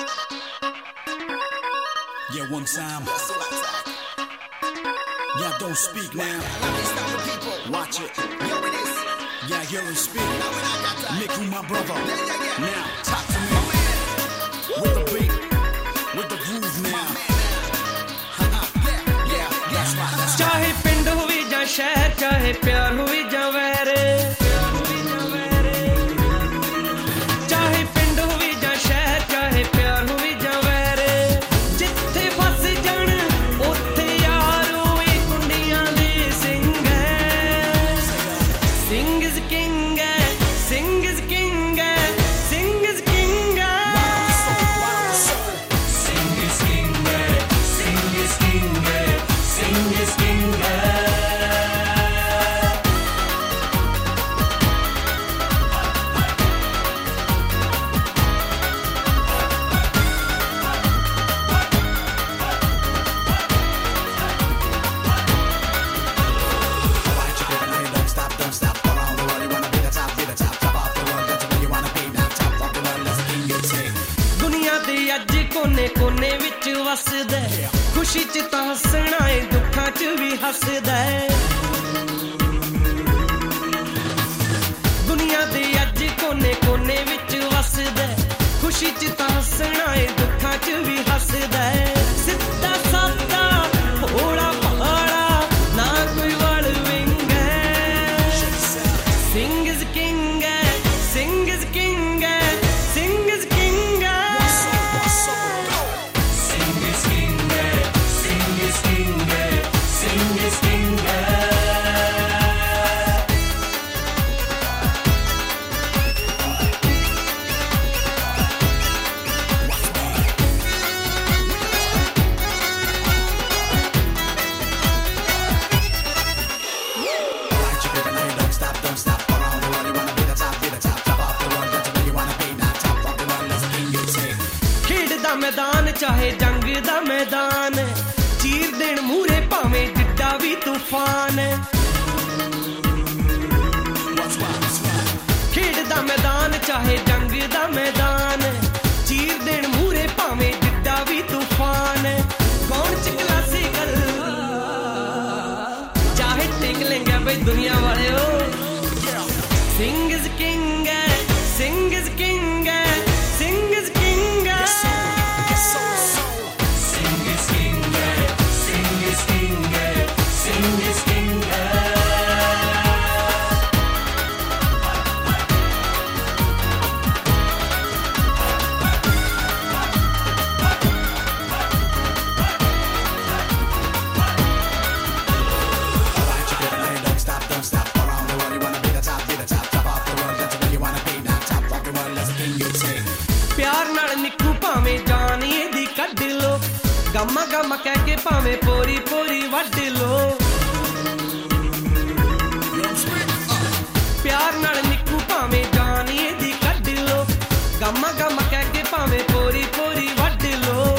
Yeah, one time. Yeah, don't speak now. Watch it. Yeah, hear him speak. Nick, who my brother. Now, talk to me. With the beat, with the groove now. चाहे पिंड होवे जां शहर, चाहे प्यार होवे जां वैर, चाहे पिंड होवे जां शहर, चाहे प्यार होवे जां वैर, जिथे फस जाण उत्थे यार होए कुंडियां दे सिंह है। Sing is king है, sing is king है, sing is king है, sing is king है, sing is king है, sing is king है। अज कोने कोने विच वसदा, खुशी च तां हसना है, दुखां च भी हसदा है। दुनिया दे अज कोने कोने विच वसदा, खुशी च तां हसना है, दुखां च भी हसदा है। सिद्धा सादा भोला भाला ना कोई वड़ विंग है। Sing is king है, sing is king है, sing is king है। मैदान चाहे जंग दा मैदान, चीर देण मूरे भावें जिड्डा भी तूफान। खेड दा मैदान चाहे जंग दा मैदान, चीर देण मूरे भावें जिड्डा भी तूफान। कौन च क्लासिकल चाहे टिक लेंगे भाई दुनिया वाले हो। सिंग इज किंग है, सिंग इज किंग है, सिंग इज किंग है। प्यार नाल निक्कू भावें जान एदी कढ लो, गम्मा गम्मा कह के भावें पोरी पोरी वढ लो। प्यार नाल निक्कू भावें जान एदी कढ लो, गम्मा गम्मा कह के भावें पोरी पोरी वढ लो।